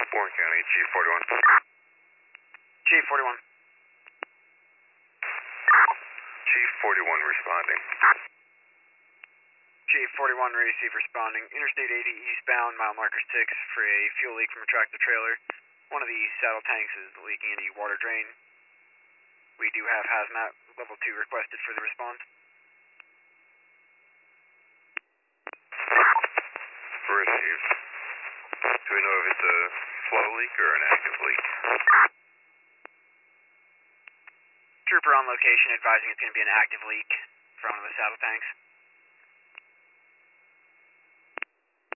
Warren County, Chief 41. Chief 41. Chief 41 responding. Chief 41, receive responding. Interstate 80 eastbound, mile marker 6 for a fuel leak from a tractor trailer. One of the saddle tanks is leaking into your water drain. We do have hazmat level 2 requested for the response. Received. Do we know if it's a flow leak or an active leak? Trooper on location advising it's going to be an active leak from one of the saddle tanks.